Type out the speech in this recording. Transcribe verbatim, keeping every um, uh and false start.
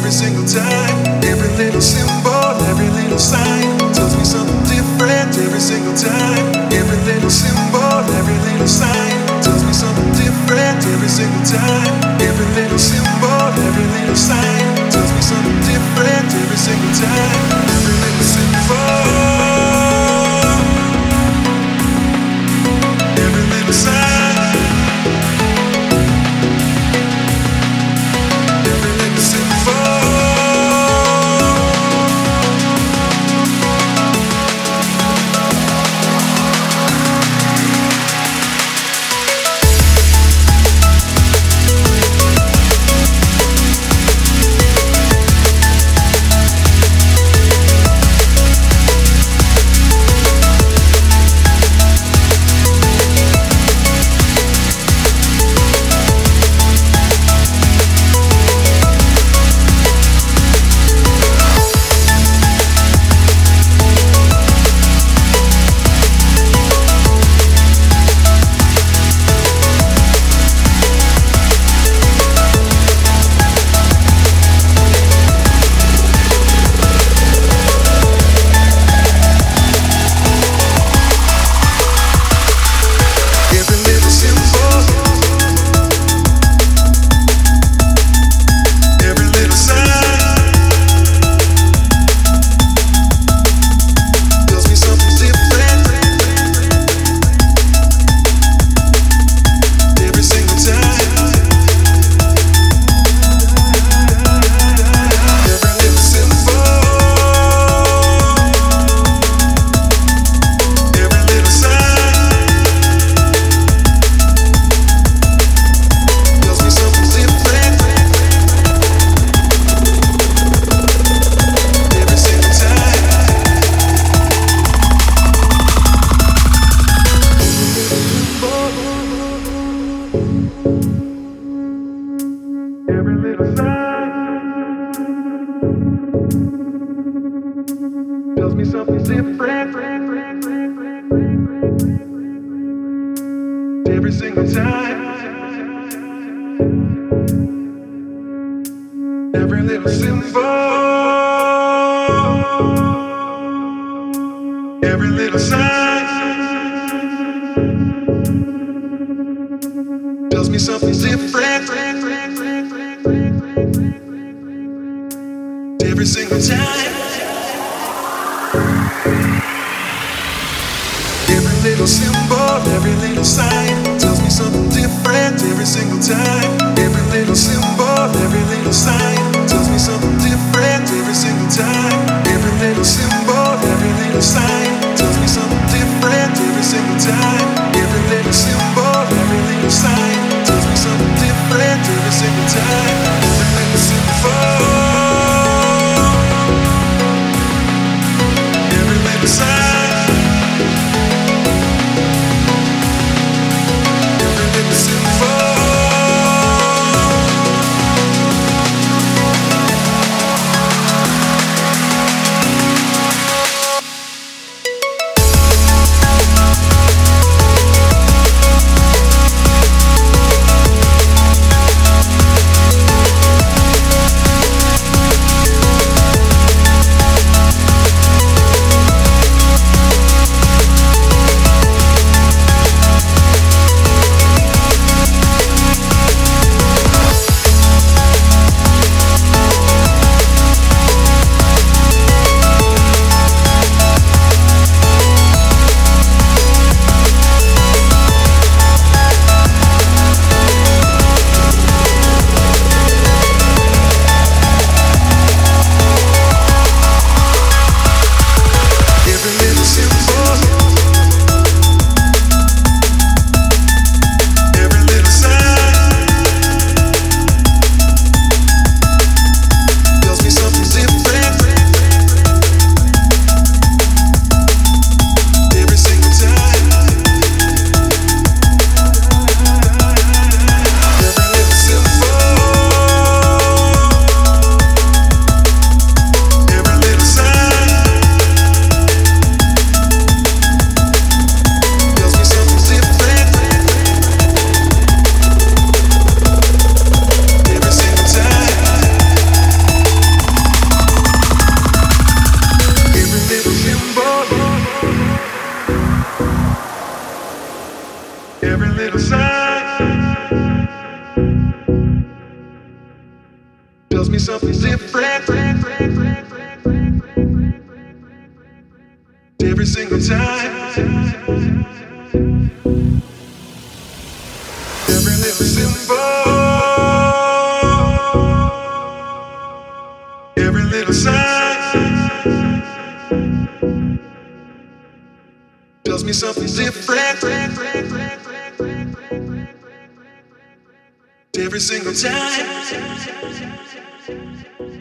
every single time. Every little symbol, every little sign tells me something different every single time. Every little symbol, every little sign tells me something different every single time. Every little symbol, every little sign tells me something different every single time. Every little symbol, every little sign. Tells me something different every single time. Every little symbol, every little sign tells me something different every single time. Every little symbol, every little sign tells me something different every single time. Every little symbol, every little sign tells me something different every single time. Every little symbol, every little sign tells me something different every single time. Every little symbol, every little sign tells me something different every single time. Every little symbol, every little sign. tells me something different every single time. Every little symbol, every little sign tells me something different every single time.